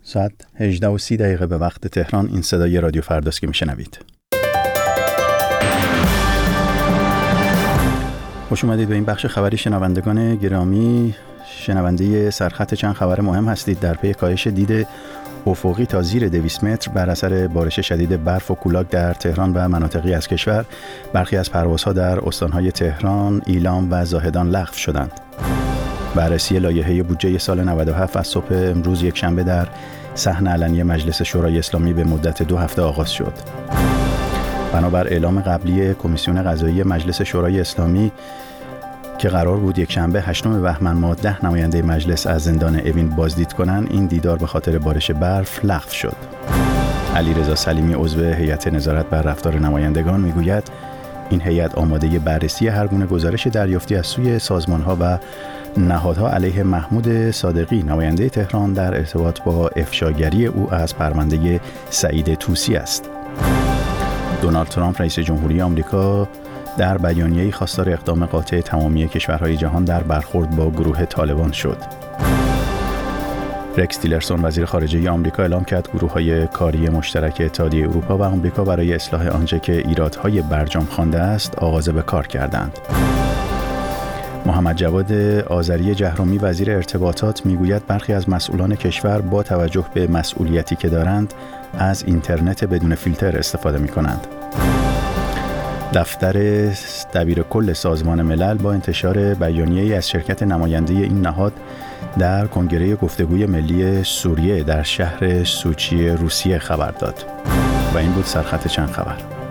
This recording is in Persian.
ساعت 18:30 به وقت تهران. این صدای رادیو فرداست که میشنوید. خوش اومدید به این بخش خبری شنوندگان گرامی. شنونده سرخط چند خبر مهم هستید. در پی کاهش دید افقی تا زیر 200 متر بر اثر بارش شدید برف و کولاک در تهران و مناطقی از کشور، برخی از پروازها در استانهای تهران، ایلام و زاهدان لغو شدند. بررسی لایحه بودجه سال 97 از صبح امروز یکشنبه در صحن علنی مجلس شورای اسلامی به مدت 2 هفته آغاز شد. بنابر اعلام قبلی کمیسیون قضایی مجلس شورای اسلامی که قرار بود یکشنبه 8 بهمن ماه 10 نماینده مجلس از زندان اوین بازدید کنند، این دیدار به خاطر بارش برف لغو شد. علیرضا سلیمی عضو هیئت نظارت بر رفتار نمایندگان میگوید این هیئت آماده بررسی هر گونه گزارش دریافتی از سوی سازمان‌ها و نهادها علیه محمود صادقی نماینده تهران در ارتباط با افشاگری او از پرونده سعید طوسی است. دونالد ترامپ رئیس جمهوری آمریکا در بیانیه‌ای خواستار اقدام قاطع تمامی کشورهای جهان در برخورد با گروه طالبان شد. رکس تیلرسون وزیر خارجه آمریکا اعلام کرد گروه‌های کاری مشترک اتحادیه اروپا و آمریکا برای اصلاح آنچه که ایرادهای برجام خوانده است آغاز به کار کردند. محمد جواد آذری جهرومی وزیر ارتباطات میگوید برخی از مسئولان کشور با توجه به مسئولیتی که دارند از اینترنت بدون فیلتر استفاده می‌کنند. دفتر دبیر کل سازمان ملل با انتشار بیانیه‌ای از شرکت نماینده این نهاد در کنگره گفتگوی ملی سوریه در شهر سوچی روسیه خبر داد. و این بود سرخط چند خبر.